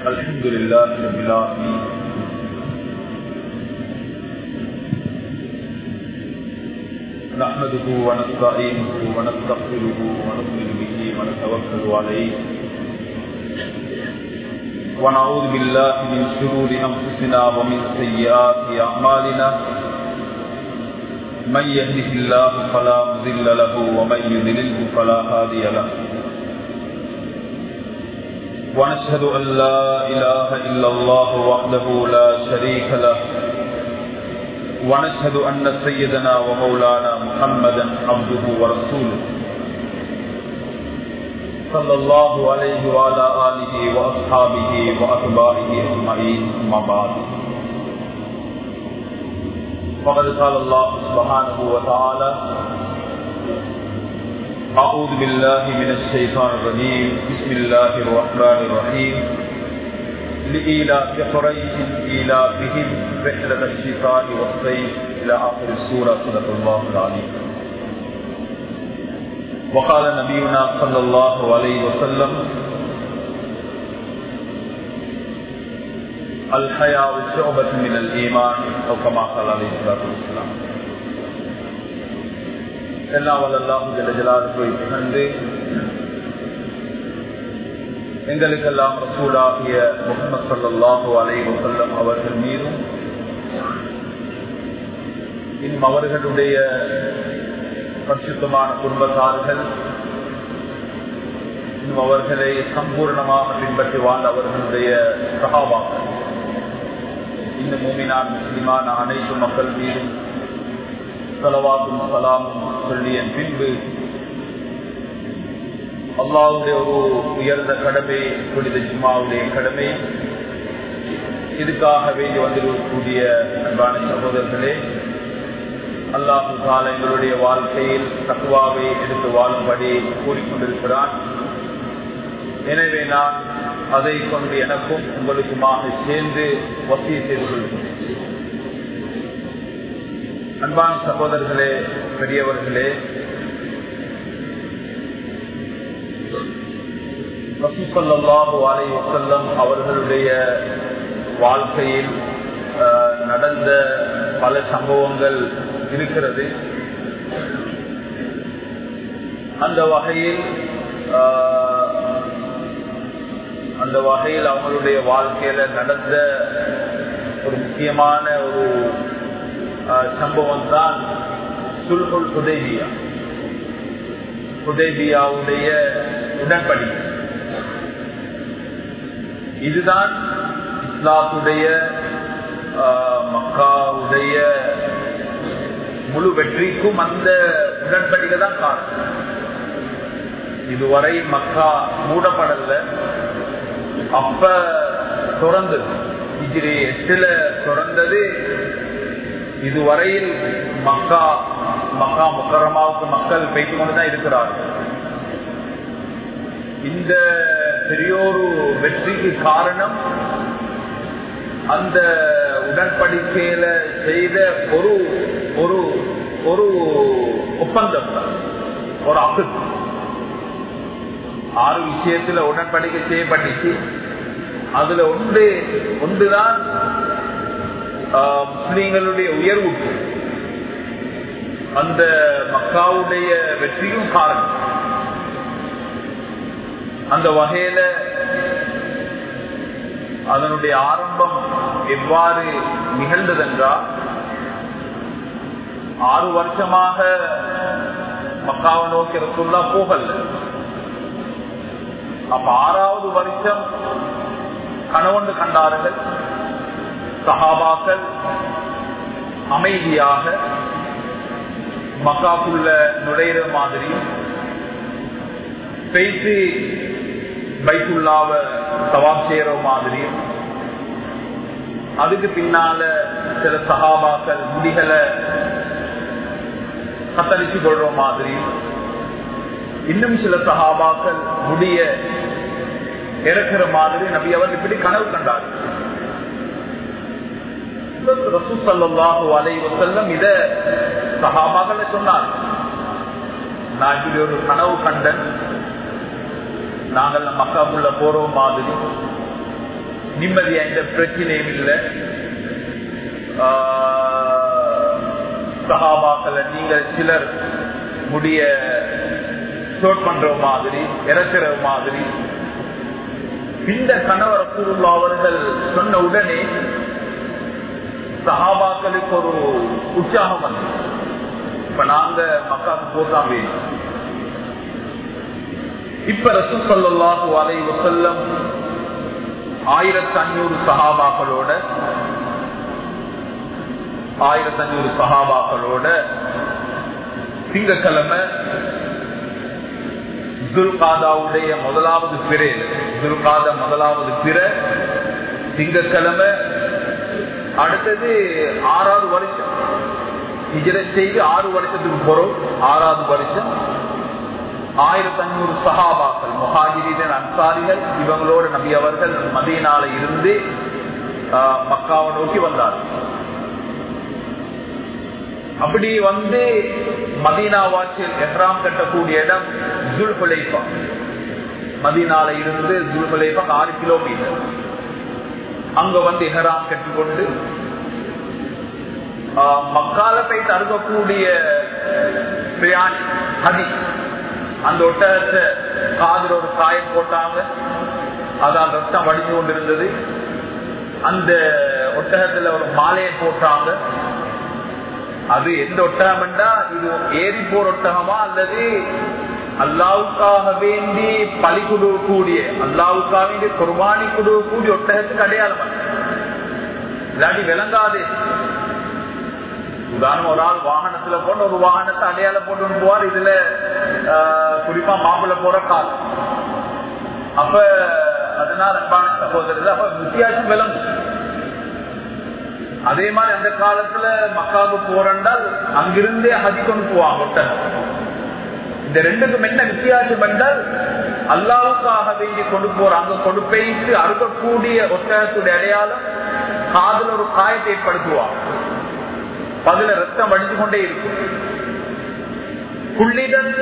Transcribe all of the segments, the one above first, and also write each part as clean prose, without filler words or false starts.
الحمد لله رب العالمين نحمده ونستعينه ونستغفره ونؤمن به ونتوكل عليه ونعوذ بالله من شرور انفسنا ومن سيئات اعمالنا من يهده الله فلا مضل له ومن يضلل فلا هادي له ونشهد أن لا إله إلا الله وحده لا شريك له ونشهد أن سيدنا ومولانا محمدا عبده ورسوله صلى الله عليه وعلى آله وأصحابه وأتباعه أجمعين أما بعد فقد قال الله سبحانه وتعالى أعوذ بالله من الشيطان الرجيم بسم الله الرحمن الرحيم لإيلاف قريش إيلافهم رحلة الشتاء والصيف إلى آخر السورة صدق الله العليم. وقال نبينا صلى الله عليه وسلم الحياء شعبة من الإيمان أو كما قال عليه الصلاة والسلام. எங்களுக்கெல்லாம் ரசூலாகிய முஹம்மது ஸல்லல்லாஹு அலைஹி வஸல்லம் அவர்கள் மீதும் இன்னும் அவர்களுடைய பரிசுத்தமான குடும்பத்தார்கள் இன்னும் அவர்களை சம்பூர்ணமாக பின்பற்றி வாழ்ந்த அவர்களுடைய சஹாபாக்கள் இன்னும் மூமினான் முஸ்லிமான அனைத்து மக்கள் மீதும் ஸலவாத்தும் ஸலாமும் சொல்லிய பின்பு அல்லாஹ்வுடைய ஒரு உயர்ந்த கடமை புனித ஜும்ஆவுடைய கடமை இதுக்காக வேண்டி வந்திருக்கக்கூடிய அன்பான சகோதரர்களே, அல்லாஹ் தஆலா எங்களுடைய வாழ்க்கையில் தக்வாவை எடுத்து வாழும்படி கூறிக்கொண்டிருக்கிறான். எனவே நான் அதை கொண்டு எனக்கும் உங்களுக்குமாக சேர்ந்து வசியத் செய்து கொள்கிறேன். அன்பான சகோதரர்களே, பெரியவர்களே, ரசூல் ஸல்லல்லாஹு அலைஹி வஸல்லம் அவர்களுடைய வாழ்க்கையில் நடந்த பல சம்பவங்கள் இருக்கிறது. அந்த வகையில் அவங்களுடைய வாழ்க்கையில நடந்த ஒரு முக்கியமான ஒரு சம்பவம் தான் சுல்ஹுல் ஹுதைபியா, ஹுதைபியாவுடைய உடன்படிக்கை. இதுதான் இஸ்லாத்துடைய மக்காவுடைய முழு வெற்றிக்கும் அந்த உடன்படிக்கை தான் காரணம். இதுவரை மக்கா மூடப்படல, அப்ப திறந்தது, ஹிஜ்ரி 8 திறந்தது. இதுவரையில் மக்கா முக்கரமாவுக்கு மக்கள் பேசிக் கொண்டுதான் இருக்கிறார்கள். இந்த பெரியோரு வெற்றிக்கு காரணம் அந்த உடன்படிக்கையில செய்த ஒரு ஒப்பந்தம், ஒரு அக்குத். 6 விஷயத்துல உடன்படிக்கை செய்யப்பட்டுச்சு. அதுல ஒன்றுதான் முஸ்லிம்களுடைய உயர்வுக்கு அந்த மக்காவுடைய வெற்றியும் காரணம். அந்த வகையில அதனுடைய ஆரம்பம் எவ்வாறு நிகழ்ந்ததென்றால், 6 வருஷமாக மக்காவை நோக்கி ரசூலுல்லாஹ் போகல. அப்ப 6வது வருஷம் கணவன் கண்டார்கள். சஹாபாக்கள் அமைதியாக மக்காக்குள்ள நுழையிற மாதிரி பேசி பைத்துல்லாவ தவாப் செய்யற மாதிரி, அதுக்கு பின்னால சில சஹாபாக்கள் முடிகளை கத்தரிச்சு கொள்ற மாதிரி, இன்னும் சில சஹாபாக்கள் முடிய இறக்குற மாதிரி நபி அவர் இப்படி கனவு கண்டார். ரசூல் ஸல்லல்லாஹு அலைஹி வஸல்லம் இத சஹாபாக்களை சொன்னார். நான் இப்படி ஒரு கனவு கண்டன், நாங்கள் மக்காவுக்குள்ள போறோம் மாதிரி நிம்மதியா எந்த பிரச்சனையும் இல்லை. சஹாபாக்களை நீங்கள் சிலர் முடிய ஷோட் பண்ற மாதிரி இறக்குற மாதிரி. இந்த கணவர் ரசூலுல்லாஹ் அவர்கள் சொன்ன உடனே சஹாபாக்களுக்கு ஒரு உற்சாகம் வந்து, இப்ப நாங்க மக்காவுக்கு போகாம இப்ப ரசூல் ஸல்லல்லாஹு அலைஹி வஸல்லம் 1500 சஹாபாக்களோட திங்கட்கிழமை துல்காதாவுடைய முதலாவது பிறை, துல்காதா முதலாவது பிறை திங்கட்கிழமை. அடுத்தது 6வது வருஷம் ஹிஜ்ரத் செய்து 6 வருஷத்துக்கு போறோம். 6வது வருஷம் 1500 சஹாபாக்கள் முஹாஜிரீன் அன்சாரிகள் இவங்களோட நபி அவர்கள் மதீனால இருந்து மக்காவை நோக்கி வந்தார். அப்படி வந்து மதீனா வாசில் எஹ்ராம் கட்டக்கூடிய இடம் ஜுல்ஹுலைஃபா. மதீனால இருந்து ஜுல்ஹுலைஃபா 6 கிலோமீட்டர். அங்க வந்து எஹ்ராம் கட்டிக்கொண்டு மக்கால போய் தருகக்கூடிய பிரியாணி ஹதி அந்த ஒட்டகத்தை காதுல ஒரு காயம் போட்டாங்க. அதான் ரத்தம் வடிஞ்சு கொண்டிருந்தது. அந்த ஒட்டகத்துல ஒரு மாலையை போட்டாங்க. அது எந்த ஒட்டகம்டா, இது ஏறி போற ஒட்டகமா அல்லது அல்லாவுக்காக வேண்டி பலி கொடுக்கக்கூடிய, அல்லாவுக்காக வேண்டி குர்பானி கொடுக்கக்கூடிய ஒட்டகத்துக்கு அடையாளம் இல்லாட்டி விளங்காது. உதாரணம், ஒரு ஆள் வாகனத்துல போன ஒரு வாகனத்தை அடையாளம் போட்டு போவார். இதுல குறிப்பா மாப்பிள்ள போற காலம். அப்ப அதனால அன்பான சகோதரர் அப்ப வித்தியாசம் விளங்கும். அதே மாதிரி அந்த காலத்துல மக்காவுக்கு போறால் அங்கிருந்தே ஹதி கொண்டு போவாங்க ஒட்டகம். இந்த ரெண்டுக்கும் என்ன வித்தியாசம் என்றால், அல்லாவுக்காக வேண்டி கொண்டு போற அங்க கொண்டு போயிட்டு அறுக்கக்கூடிய ஒட்டகத்துடைய அடையாளம் காதுல ஒரு காயத்தை ஏற்படுத்துவாங்க. அதுல ரத்தம் வடிந்து கொண்டே இருக்கும். புள்ளிடன்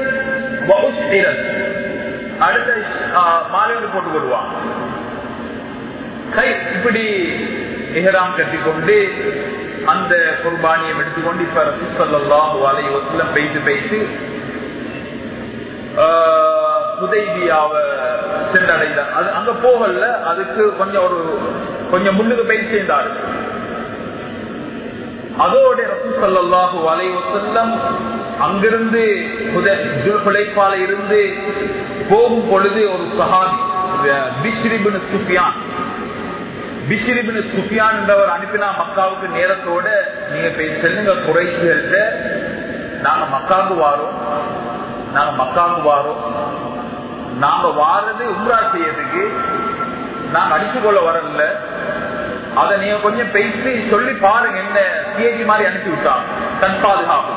அடுத்த மாலையோடு போட்டுக் கொள்வாங்க. கை இப்படி இஹ்ராம் கட்டிக்கொண்டு அந்த குர்பானியை எடுத்துக்கொண்டு இப்ப ரசூல் ஸல்லல்லாஹு அலைஹி வஸல்லம் போயிட்டு ஹுதைபியாவை சென்றடைந்தார். அது அங்க போகல, அதுக்கு கொஞ்சம் முன்னுக்கு போய் சேர்ந்தாரு. அதோட ரசூல் ஸல்லல்லாஹு அலைஹி வஸல்லம் அங்கிருந்து ஹுதைஃபால இருந்து போகும் பொழுது ஒரு சஹாபி பிஷ்ர் இப்னு சுஃபியான் என்றவர் அனுப்பினா மக்காவுக்கு நேரத்தோட, நீங்க போய் செல்லுங்க குறைஷிகள்ட்ட, நாங்க மக்காவுக்கு வாரோம், நாங்க வாரது உம்ரா செய்யறதுக்கு, நாங்க அடிச்சு கொள்ள வரல, அதை நீங்க கொஞ்சம் பேசி சொல்லி பாருங்க. என்ன சிஏஜி மாதிரி அனுப்பி விட்டாங்க தன் பாதுகாப்பு.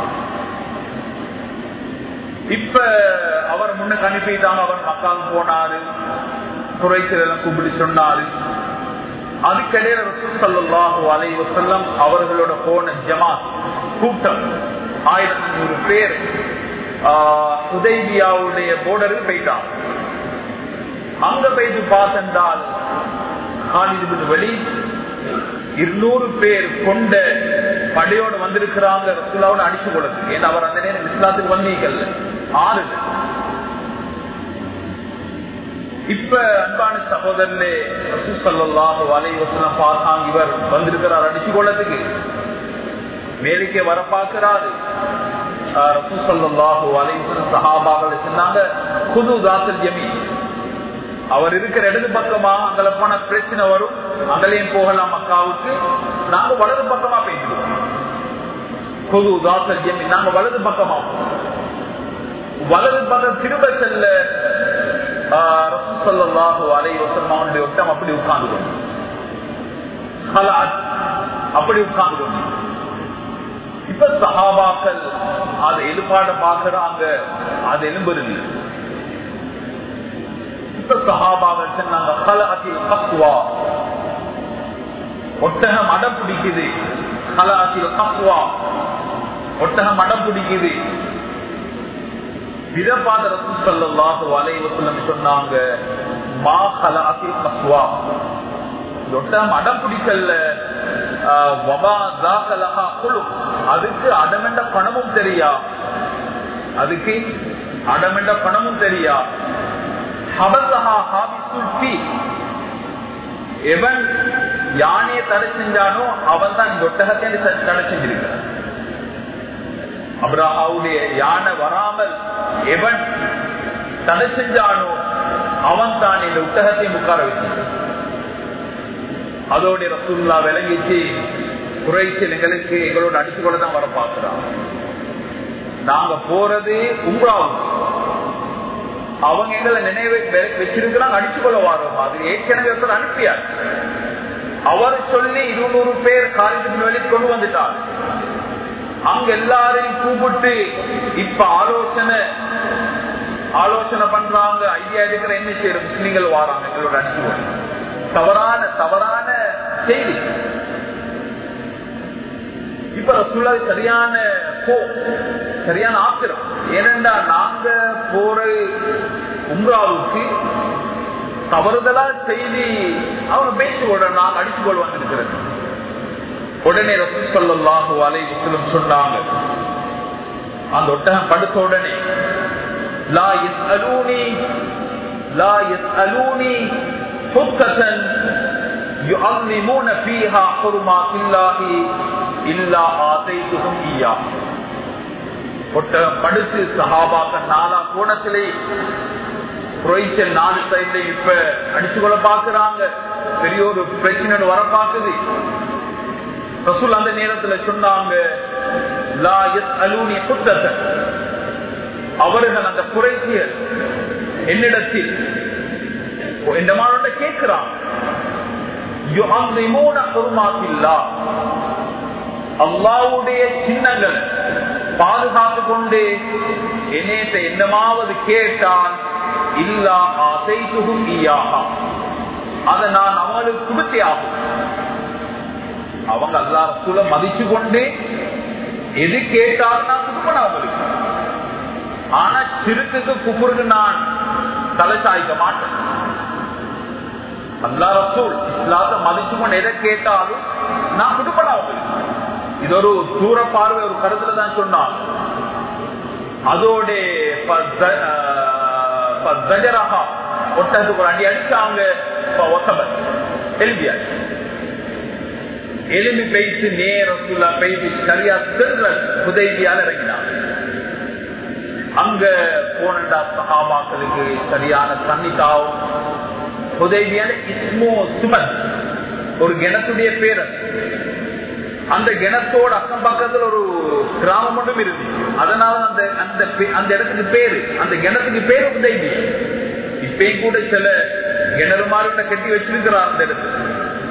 இப்ப அவர் முன்னுக்கு அனுப்பிட்டாங்க. அவர் மக்காவுக்கு போனாரு, குறைஷிகள் கூப்பிட்டு சொன்னாரு. அதுக்கிடையில ரசூல் ஸல்லல்லாஹு அலைஹி வஸல்லம் அவர்களோட போன ஜமாத் கூட்டம் 1500 பேர் ஹுதைபியாவுடைய போர்டருக்கு போயிட்டாங்க. அங்க போயிட்டு பார்த்தென்றால் காலித் இப்னு வலீத் 200 பேர் கொண்ட படையோடு வந்திருக்கிறாங்க ரசூலுல்லாஹ்வை அடிச்சு கொள்றதுக்கு. ஏன்னா அவர் அந்த நேரம் இஸ்லாத்துக்கு வந்தீங்கல்ல 6. இப்ப அன்பான சகோதரனே ரசூல் ஸல்லல்லாஹு அலைஹி வஸல்லம் பார்த்தாங்க, இவர் வந்திருக்கிறார் அடிச்சு கொள்ளத்துக்கு, மேலுக்கே வர பார்க்கிறாரு. ரசூல் ஸல்லல்லாஹு அலைஹி வஸல்லம் சஹாபாக்கள் சொன்னாங்க, குது தாத்தல் யமீன், அவர் இருக்கிற இடது பக்கமா அங்கே போன பிரச்சனை வரும், அங்கேயும் போகலாம் மக்காவுக்கு, நாங்க வலது பக்கமா பேசிடுவோம். குது தாத்தல் யமீன், நாங்க வலது பக்கமா திரும்ப செல்ல ரசூல் ஸல்லல்லாஹு அலைஹி வஸல்லம் அவருடைய ஒட்டம் அப்படி உட்கார்ந்து அப்படி உட்கார்ந்து. இப்ப சஹாபாக்கள் அதை எலுப்பாட பாக்குறாங்க, அது எலும்புறது. இப்ப சஹாபாக்கள் சொன்னாங்க, ஒட்டகம் அடம் பிடிக்குது, ஒட்டகம் அடம் பிடிக்குது. விதப்பாத ரசூல் ஸல்லல்லாஹு அலைஹி வஸல்லம் சொன்னாங்க, மா கலஅத்தில் கஸ்வா, ஒட்டகம் அடம் பிடிக்கல, அதுக்கு அடமெண்ட பணமும் தெரியா, அதுக்கு அடமெண்ட பணமும் தெரியா. எவன் யானையை தடை செஞ்சானோ அவன் தான் இந்த ஒட்டகத்தை தடை செஞ்சிருக்கிறான். அப்ராஹாவுடைய யானை வராமல் எவன் தடை செஞ்சானோ அவன் தான் இந்த ஒட்டகத்தை உட்கார வைத்தான். அதோட ரசூலுல்லா விளங்கிச்சு, குறைச்சல் எங்களுக்கு எங்களோட அடிச்சுக்கொள்ள தான் வர பார்க்கிறான். நாங்க போறது உம்ராவும், அவங்க எங்களை நினைவை வச்சிருக்கிறாங்க, அடிச்சுக்கொள்ள வரோம். அது ஏற்கனவே ஒருத்தர் அனுப்பியார். அவர் சொல்லி 200 பேர் காலேஜ் வெளியே கொண்டு வந்துட்டார். அங்க எல்லாரையும் கூப்பிட்டு இப்ப ஆலோசனை பண்றாங்க, ஐடியா எடுக்கிற என்ன செய்யற முஸ்லீம்கள் வாராங்க எங்களோட அடிச்சுக்கொள்ள. தவறான செய்தி. இப்ப ரசூலுல்லாஹ் சரியான ஆத்திரம். ஏனென்றா நாங்க போற உம்ராவுக்கு தவறுதலா செய்தி அவங்க பேசிக்கொள்ள நாங்க அடித்துக்கொள்ள வந்திருக்கிறது. உடனே ரசூல் ஸல்லல்லாஹு அலைஹி வஸல்லம் சொன்னாங்க, அந்த ஒட்டகம் படுத்த உடனே லா யஸ்அலூனி ஹுக்கத்தன் யுஅல்லிமூன ஃபீஹா ஹுர்மாத்தில்லாஹி இல்லா ஆதைதுஹும் இய்யா. ஒட்டகம் படுத்து சஹாபாக்கள் 4 கோணத்திலே குறைச்சல் 4 சைட்ல இப்ப அடிச்சுக்கொள்ள பாக்குறாங்க. பெரிய ஒரு பிரச்சனை வர பாக்குது. ரசூல் அந்த நேரத்துல சொன்னாங்க, லா யஸ்அலூனி ஹுக்கத்தன், அவர்கள் அந்த குறைசியர் என்னிடத்தில் இந்த மாதிரி கேட்கிறான், அல்லாஹ்வுடைய சின்னங்கள் பாதுகாத்து கொண்டு என்னேட்ட என்னமாவது கேட்டால் இல்லா ஆதைதுஹும் இய்யாஹா, அதை நான் அவங்களுக்கு கொடுத்தே ஆகும். அவங்க அல்லாஹ் ரசூலை மதிச்சு கொண்டு எது கேட்டாலும் நான் கொடுப்பேன் அவங்களுக்கு. ஆனா சிறுக்கு குஃபருக்கு நான் தலை சாய்க்க மாட்டேன். அல்லாஹ் ரசூல் இஸ்லாத்தை மதிச்சு கொண்டு எதை கேட்டாலும் நான் கொடுப்பேன் அவங்களுக்கு. இது ஒரு தூர பார்வை, ஒரு கருத்துல தான் சொன்னான். அதோட ஒட்டத்துக்கு ஒரு அடி அடிச்சாங்க, எலும்பி பேசி நேரத்துல பேசி சரியா உதவியால் இறங்கினாங்க. அங்க போனண்டா சஹாபாக்களுக்கு சரியான தண்ணி தாவும். உதவியால இஸ்மோ சுமன் ஒரு கிணத்துடைய பேர். அந்த கிணத்தோட அக்கம் பக்கத்துல ஒரு கிராமம் மட்டும் இருக்கு. அதனால அந்த இடத்துக்கு பேரு, அந்த கிணத்துக்கு பேரு உதவி. இப்பயும் கூட சில கிணறு மாதிரி கட்டி வச்சிருக்கிறார் அந்த இடத்துக்கு.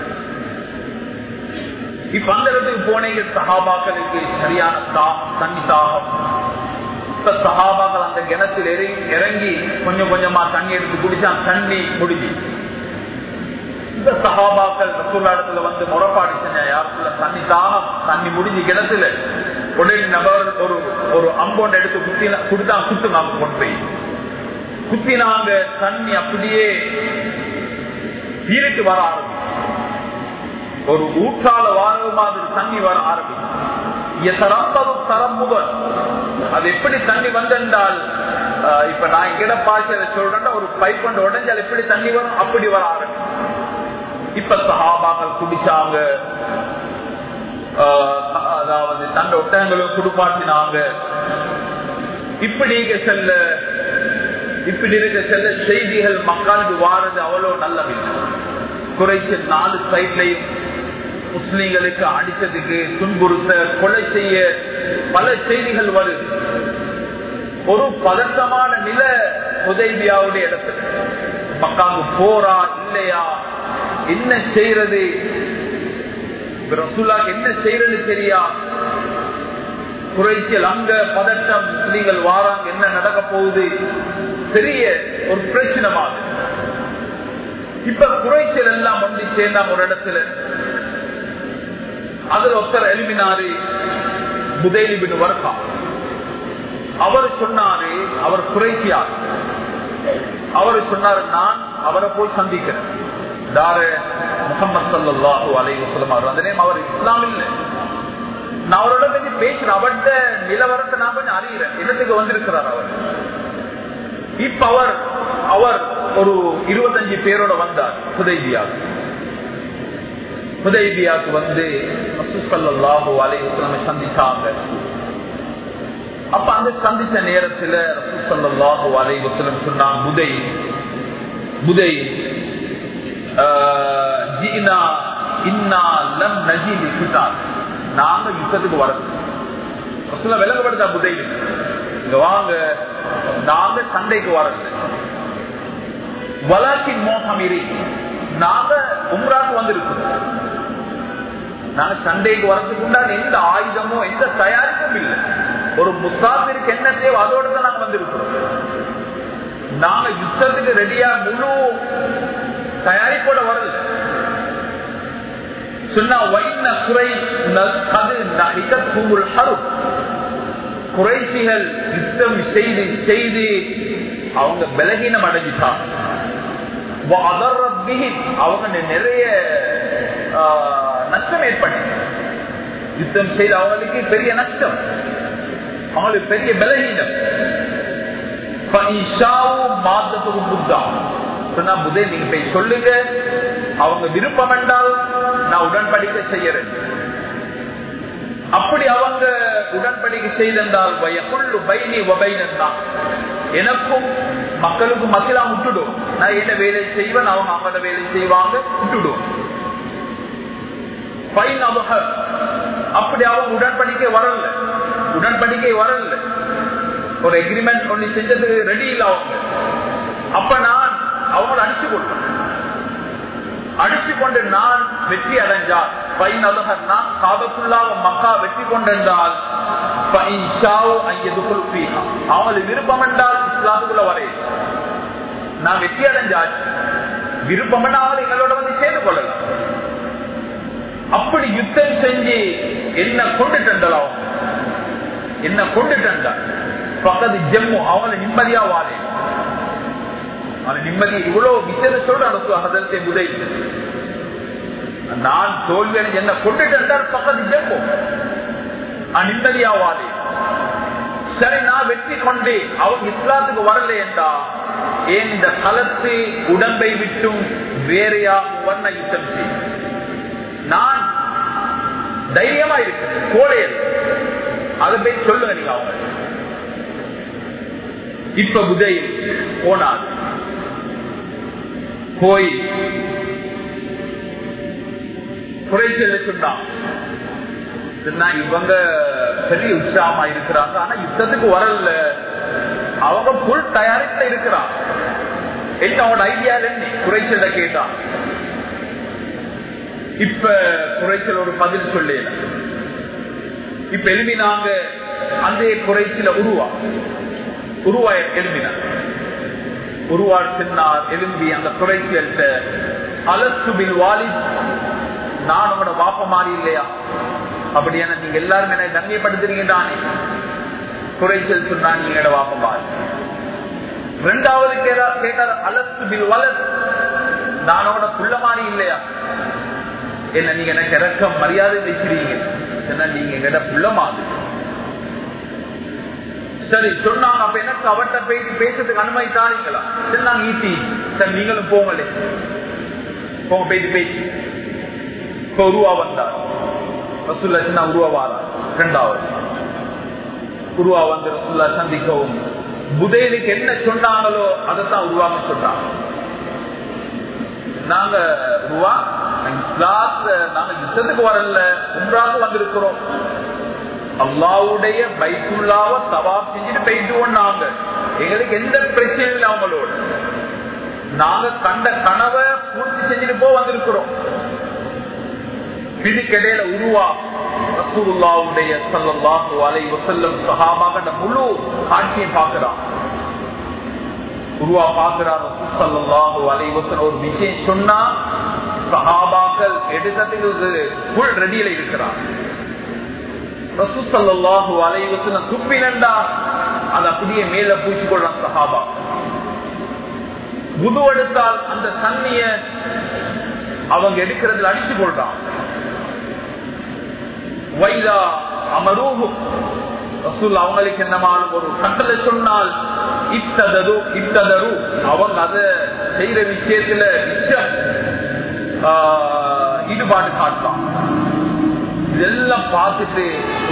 இப்ப அந்த இடத்துக்கு போனீங்க, சஹாபாக்களுக்கு சரியான தண்ணி தாகம். சஹாபாக்கள் அந்த கிணத்தில் இறங்கி கொஞ்சம் கொஞ்சமா தண்ணி எடுத்து குடிச்சா தண்ணி முடிஞ்சு. இந்த சஹாபாக்கள் ரசூலுல்லாஹ்ல வந்து முறைப்பாடு செஞ்ச யாருக்குள்ள தண்ணி தாகம், தண்ணி முடிஞ்சு கிணத்துல உடனே நபர் ஒரு அம்போண்ட எடுத்து குடுத்தா குத்துனாங்க. கொண்டு போய் குத்தினாங்க. தண்ணி அப்படியே தீரிட்டு வர ஆரம்பிச்சு. ஒரு ஊற்றால வார மாதிரி தண்ணி வர ஆரம்பிச்சு. தரம் முதல் அது எப்படி தண்ணி வந்தால், இப்ப நான் இங்கிட பாய்ச்சல சொல்றேன், ஒரு பைப் கொண்டு உடஞ்சால் எப்படி தண்ணி வரும் அப்படி வர ஆரம்பிச்சு. இப்ப சஹாபாக்கள் குடிச்சாங்க. அதாவது தண்ட ஒட்டகங்களும் குடுப்பாட்டினாங்க. இப்படி இருக்க செல்ல செய்திகள் மக்களுக்கு வாரது அவ்வளவு நல்லவில்லை. குறைச்சல் 4 சைட்லையும் முஸ்லிம்களுக்கு அடிச்சதுக்கு, துன்புறுத்த, கொலை செய்ய பல செய்திகள் வருது. ஒரு பதட்டமான நில ஹுதைபியாவுடைய இடத்துல மக்காவுக்கு போறா இல்லையா, என்ன செய்யறது, ரசூலுல்லாஹ் என்ன செய்யறது தெரியா. குறைச்சல் அங்க பதட்டம், முஸ்லிம்கள் வாராங்க, என்ன நடக்க போகுது, பெரிய ஒரு பிரச்சனை மாதிரி. இப்ப குறைச்சல் எல்லாம் வந்து சேர்ந்தாங்க ஒரு இடத்துல. அதுல ஒருத்தர் எழுப்பினாரு, புதைலி பின் வர்கா. அவர் சொன்னாரு, அவர் குறைச்சியார். அவர் சொன்னாரு, நான் அவரை போய் சந்திக்கிறேன். தாரு முஹம்மது ஸல்லல்லாஹு அலைஹி வஸல்லம் அவர் அந்த நேம். அவர் இஸ்லாம் இல்லை. நான் அவரோட கொஞ்சம் பேசுறேன். அவர்கிட்ட நிலவரத்தை நான் கொஞ்சம் அறிகிறேன். இடத்துக்கு வந்திருக்கிறார் அவர். இப்ப அவர் ஒரு 25 பேரோட வந்தார் ஹுதைபியாவுக்கு வந்து ரசூல் ஸல்லல்லாஹு அலைஹி வஸல்லம் சந்திச்சாங்க. அப்ப அந்த சந்திச்ச நேரத்துல ரசூல் ஸல்லல்லாஹு அலைஹி வஸல்லம் சொன்னாங்க, புதை ஜீனா இன்னா லம் நஜீல் கிதாப், நாங்க யுத்தத்துக்கு வரது. ரசூலுல்லாஹ் விளங்கப்படுத்தா புதையில, இங்க வாங்க, நாங்க சண்டைக்கு வரது. வலாக்கின் மோகமிரி, நாங்க உம்ராக்கு வந்திருக்கோம். நாங்க சண்டைக்கு வரதுக்கு உண்டான எந்த ஆயுதமோ எந்த தயாரிப்பும் இல்லை. ஒரு முசாஃபிருக்கு என்ன தேவை அதோட தான் நாங்க வந்திருக்கிறோம். நாங்க யுத்தத்துக்கு ரெடியா முழு தயாரிப்போட வரல. சொன்னா குறைசிகள் யுத்தம் செய்து செய்து அவங்க பலகீனம் அடைஞ்சிட்டாங்க. அவங்க நிறைய நஷ்டம் ஏற்பட்டு யுத்தம் செய்து அவங்களுக்கு பெரிய நஷ்டம், அவங்களுக்கு பெரிய பலகீனம். சொன்னா புதை நீங்க போய் சொல்லுங்க, அவங்க விருப்பம் என்றால் நான் உடன்படிக்கை செய்யறேன். அப்படி அவங்க உடன்படிக்கை செய்தால் எனக்கும் மக்களுக்கும் மக்களா விட்டுடும். நான் என்ன வேலை செய்வேன், அவங்க அவங்களோட வேலை செய்வாங்க, விட்டுடும். அப்படி அவங்க உடன்படிக்கை வரல, ஒரு எக்ரிமெண்ட் ஒண்ணு செஞ்சது ரெடி இல்ல அவங்க. அப்ப நான் அவங்களை அடிச்சு கொண்டு நான் வெற்றி அடைஞ்சால் நான் காபத்துள்ளாக மக்கா வெற்றி கொண்டால் அவங்களுக்கு விருப்பம் என்றால் இஸ்லாத்துக்குள்ள வரைய நான் வெற்றி அடைஞ்சால் விருப்பம் அவங்களை எங்களோட வந்து சேர்ந்து கொள்ளலாம். அப்படி யுத்தம் செஞ்சு என்ன கொண்டுட்டால் பக்கத்து ஜம்மு அவங்களை நிம்மதியா வாழை நிம்மதி இவ்வளவு விஷயம் சொல்ற புதை நான் தோல்வி என்ன கொண்டுட்டால் பக்கத்து ஜம்மு நிம்மதியா வாழை. சரி, நான் வெற்றி கொண்டு அவங்க இஸ்லாத்துக்கு வரல என்றா ஏன் இந்த களத்து உடம்பை விட்டும் வேறையா வண்ண யுத்தம் செய்ய நான் தைரியமா இருக்கிறேன். கோழையல் அதை போய் சொல்லுங்க நீங்க. அவங்க இப்ப புதை போனார், போய் குறைச்சல சொன்னா இவங்க பெரிய உற்சாகமா இருக்கிறாங்க, ஆனா யுத்தத்துக்கு வரல. அவங்க புல் தயாரிப்புல இருக்கிறாங்க. என்ன அவனோட ஐடியா என்ன குறைச்சல கேட்டான். இப்ப குறைச்சல் ஒரு பதில் சொல்ல. இப்ப எழுதினாங்க அந்த குறைச்சல உருவா எழுதினார். உருவார் சொன்னார் எழும்பி அந்த குறைச்சல்கிட்ட அலசுபில் வாலி, நான் உங்களோட வாப்ப மாறி இல்லையா? அப்படியான நீங்க எல்லாரும் என்ன கண்ணியப்படுத்துறீங்க தானே? குறைச்சல் சொன்னா நீங்க வாப்ப மாறி. இரண்டாவது கேட்டார் அலசுபில் வலத், நான் உங்களோட புள்ள மாறி இல்லையா? என்ன நீங்க எனக்கு இறக்கம் மரியாதை வைக்கிறீங்க, நீங்க எங்கிட்ட புள்ள மாதிரி. சரி சொன்னாங்க. அப்ப எனக்கு அவர்கிட்ட போயிட்டு பேசுறதுக்கு அனுமதி தாரீங்களா? சொன்னாங்க ஈசி. சரி நீங்களும் போங்களே, போங்க போயிட்டு பேசி. இப்ப உருவா வந்தார் ரசூலுல்லாஹ். சின்ன உருவா வாரார். இரண்டாவது உருவா வந்து ரசூலுல்லாஹ் சந்திக்கவும் புதைலுக்கு என்ன சொன்னாங்களோ அதைத்தான் உருவாங்க சொன்னாங்க. நாங்க உருவா நாங்க யுத்தத்துக்கு வரல, உம்ராக்கு வந்திருக்கிறோம். அல்லாஹ்வுடைய பைத்துல்லாஹ்வை தவாப் செஞ்சுட்டு போயிட்டு நாங்க எங்களுக்கு எந்த பிரச்சனையும் இல்லை அவங்களோட. நாங்க கண்ட கனவை பூர்த்தி செஞ்சுட்டு வந்திருக்கிறோம். இதுக்கிடையில உருவா ரசூலுல்லாஹ்வுடைய ஸல்லல்லாஹு அலைஹி வஸல்லம் சஹாபாக்களோட முழு காட்சியை பார்க்கிறான். உருவா பார்க்கிறார் ரசூல் ஸல்லல்லாஹு அலைஹி வஸல்லம் ஒரு விஷயம் சொன்னா சஹாபாக்கள் எடுக்கிறதுக்கு ஃபுல் ரெடியில இருக்கிறார். ரசூல் ஸல்லல்லாஹு அலைஹி வஸல்லம் துப்பினண்டா அது அப்படியே மேல பூச்சிக்கொள்றான் சஹாபா. வுது எடுத்தால் அந்த தண்ணிய அவங்க எடுக்கிறதுல அடிச்சு கொள்றான். வைதா அமரூஹு ரசூல் அவங்களுக்கு என்னமாலும் ஒரு கட்டளை சொன்னால் இப்ததரு அவங்க அதை செய்யற விஷயத்துல ஈடுபாடு காட்டலாம். இதெல்லாம் பார்த்துட்டு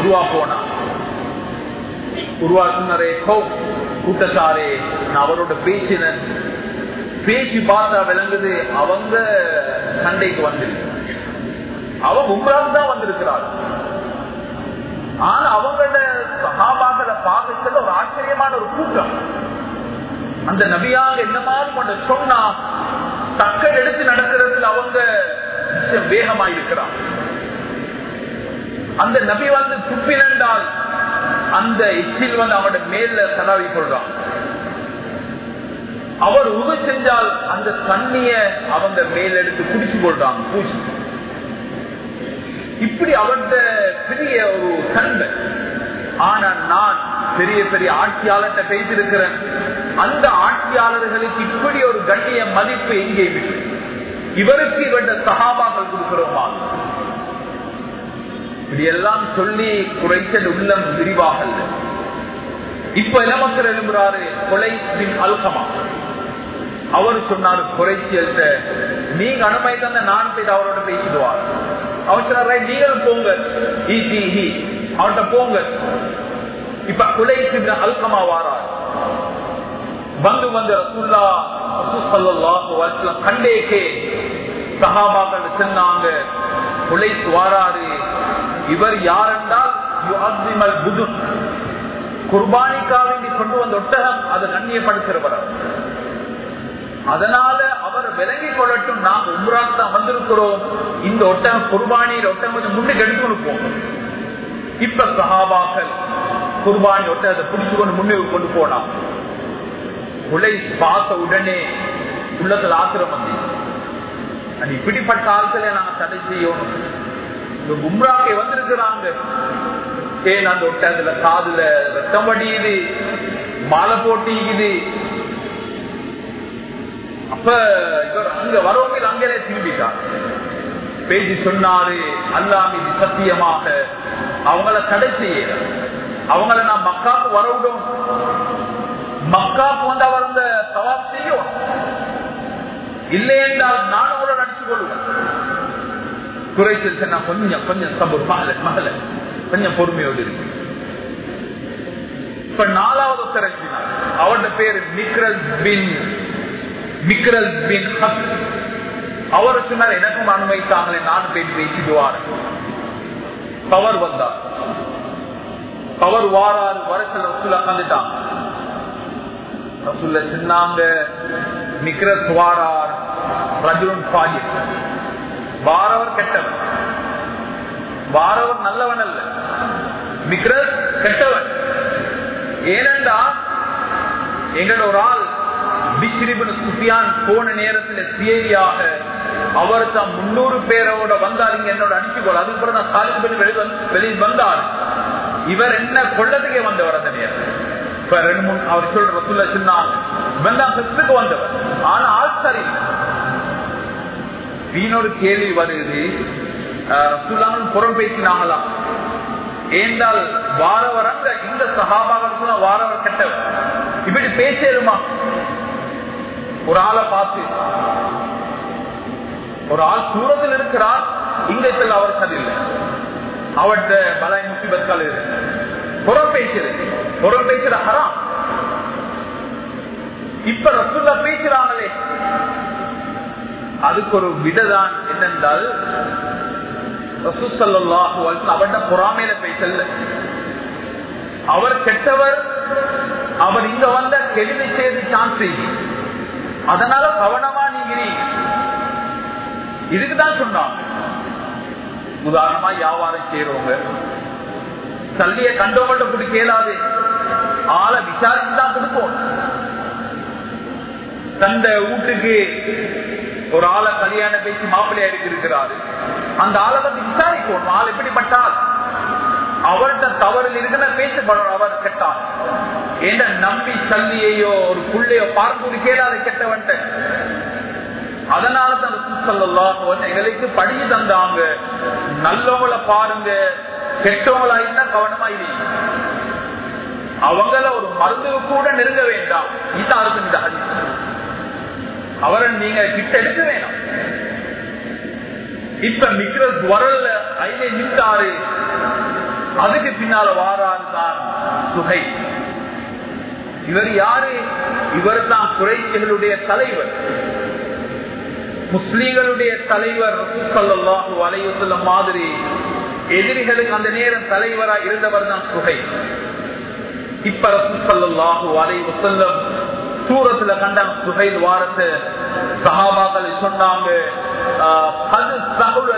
உருவாக்குனரே கூட்டத்தாரே நான் அவரோட பேச்சு பார்த்தா விளங்குது அவங்க சண்டைக்கு வந்திருக்கு. அவங்க உம்ராவுக்கு தான் வந்திருக்கிறார். ஆனா அவங்களோட சஹாபாக்களை பார்க்கறது ஒரு ஆச்சரியமான ஒரு கூட்டம். அந்த நபியாக என்னமாலும் கொண்ட சொன்னா தக்க எடுத்து நடக்கிறதுல அவங்க வேகமாயிருக்கிறார். அந்த நபி வந்து துப்பினண்டால் அந்த எச்சில் வந்து அவனோட மேல தடவி கொள்றான். அவர் உது செஞ்சால் அந்த தண்ணிய அவங்க மேல எடுத்து குடிச்சு கொள்றாங்க பூச்சி. இப்படி அவர்த பெரிய ஒரு தன்மை. ஆனா நான் பெரிய பெரிய ஆட்சியாளர்கிட்ட பேசியிருக்கிறேன். அந்த ஆட்சியாளர்களுக்கு இப்படி ஒரு கண்ணிய மதிப்பு எங்கே இருக்கு? இவருக்கு இவருடைய சகாபாக்கள் கொடுக்கிறோமா? இப்படி எல்லாம் சொல்லி குறைச்சல் உள்ளம் விரிவாகல். இப்ப இளமக்கர் எழும்புறாரு கொலை பின் அல்கமா. அவர் சொன்னாரு குறைச்சல் நீங்க அனுமதி தந்த நான் போயிட்டு அவரோட பேசிடுவார். அவர் சொன்னார் நீங்களும் போங்க அவர்கிட்ட போங்க. இப்ப கொலை பின் அல்கமா வாரார். வந்து ரசூல்லா கண்டேக்கே சஹாபாக்கள் சொன்னாங்க கொலை வாராரு. இவர் யார் என்றால் குர்பானிக்காக கொண்டு வந்த ஒட்டகம் அதை கண்ணியப்படுத்துகிறவர். அதனால அவர் விலகிக் கொள்ளட்டும், நாங்கள் உம்ராக்கு தான் வந்திருக்கிறோம். இந்த ஒட்டகம் குர்பானியில் ஒட்டகம் கொஞ்சம் முன்னுக்கு எடுத்துக்கொடுப்போம். இப்ப சஹாபாக்கள் குர்பானி ஒட்டகத்தை பிடிச்சு கொண்டு முன்னுக்கு கொண்டு போனா உலை பார்த்த உடனே உள்ளத்துல ஆத்திரம் வந்து இப்படிப்பட்ட ஆட்களை நாங்க தடை செய்யணும். உம்ராக்கை வந்திருக்கிறாங்க. ஏன் அந்த ஒட்டகத்துல காதுல ரத்தம் வடியுது, மாலை போட்டிக்குது. அப்ப இவர் அங்க வரவங்க அங்கே திரும்பிட்டார். பேசி சொன்னாரு அல்லாஹ் மீது சத்தியமாக அவங்கள தடை செய்ய, அவங்கள நான் மக்காவுக்கு வரவிடும். மக்காவுக்கு வந்து அவர் அந்த தவாப் செய்யும். இல்லை என்றால் நான் கூட நடிச்சு கொள்வேன். குறைச்சல் சொன்னா கொஞ்சம் கொஞ்சம் சபூர் மகள கொஞ்சம் பொறுமையோடு இருக்கு. இப்ப 4வது ஒருத்தர் அவருடைய பேரு மிக்ரல் பின் ஹக். அவரு சொன்னார் எனக்கும் அனுமதித்தாங்களே நானும் போய் பேசிடுவார். பவர் வந்தார். பவர் வாராரு வரத்துல ரசூலா வந்துட்டாங்க. ரசூலா சொன்னாங்க மிக்ரஸ் வாரார் ரஜுலுன் ஃபாஜிர். வாரவர் கெட்டவன், வாரவர் நல்லவன் அல்ல, மிக்ரஸ் கெட்டவன். ஏனென்றா எங்களோட ஒரு ஆள் சுஃபியான் போன நேரத்தில் சிஏடியாக அவர் தான் 300 பேரோட வந்தார். இங்க என்னோட அனுப்பிக்கொள்ள அதுக்கப்புறம் நான் சாலிபுரம் வெளியே வந்தார். இவர் என்ன கொள்ளதுக்கே வந்தவர். அந்த நேரம் இப்ப 2-3 அவர் சொல்ற ரசூலுல்லா சொன்னாங்க இவன் தான் பெஸ்டுக்கு வந்தவர். ஆனா ஆள் சரி. வீணொரு கேள்வி வருது, ரசூலுல்லாஹ் புறம் பேசினாங்களாம். ஏந்தால் வாரவர் அங்க இந்த சஹாபாக்கள் வாரவர் கெட்டவர். இப்படி பேசலுமா? ஒரு ஆளை பார்த்து ஒரு ஆள் தூரத்தில் இருக்கிறார், இங்க செல்ல அவர் சரியில்லை, அவர்கிட்ட பலாய் முசிபத்கால் இருக்கு. புறம் பேசுற ஹராம். இப்ப ரசூலுல்லா பேசுறாங்களே அதுக்கு ஒரு விடதான் என்னென்றால் ரசூல் ஸல்லல்லாஹு அலைஹி வஸல்லம் அவர்கிட்ட பொறாமையில பேசல. அவர் கெட்டவர், அவர் இங்க வந்த கெடுதி செய்து சான்ஸ். அதனால கவனமா நீங்க இதுக்குதான் சொன்னாங்க. உதாரணமா வியாபாரம் செய்யறவங்க சல்லிய கண்டவங்கள்ட்ட கூட கேளாது, ஆளை விசாரிச்சுதான் கொடுப்போம். தந்த வீட்டுக்கு ஒரு ஆளை கல்யாணம் பேசி மாப்பிள்ளையா இருக்கிறாரு, அந்த ஆளை வந்து விசாரிக்கணும். ஆள் எப்படிப்பட்டால் அவர்கிட்ட தவறில் இருக்கிற பேசப்படும். அவர் கெட்டார் என்ன நம்பி சல்லியையோ ஒரு புள்ளையோ பார்ப்பது கேளாத கெட்டவன்ட்ட அதனாலதான் ரசூல் ஸல்லல்லாஹு அலைஹி வஸல்லம் எங்களுக்கு படிச்சு தந்தாங்க, நல்லவங்களை பாருங்க, கெட்டவங்களா இருந்தா கவனமா இருங்க, அவங்கள ஒரு மருந்து கூட நெருங்க வேண்டாம். இதுதான் அர்த்தம் இந்த ஹதீஸ். அவரை நீங்க கிட்ட எடுக்க வேணாம். இப்ப மிக்ரஸ் வரல்ல ஐநே நின்றாரு, அதுக்கு பின்னால வாராரு தான் சுஹை. இவர் யாரு? இவர் தான் குறைஷிகளுடைய தலைவர், முஸ்லிம்களுடைய தலைவர். ரசூல் ஸல்லல்லாஹு அலைஹி வஸல்லம் மாதிரி எதிரிகளுக்கு அந்த நேரம் தலைவரா இருந்தவர் தான் சுஹை. இப்ப ரசூல் ஸல்லல்லாஹு அலைஹி வஸல்லம் சூரத்துல கண்டாங்க சுஹைல் வாரத்தை. சஹாபாக்கள் சொன்னாங்க, கது சஹுல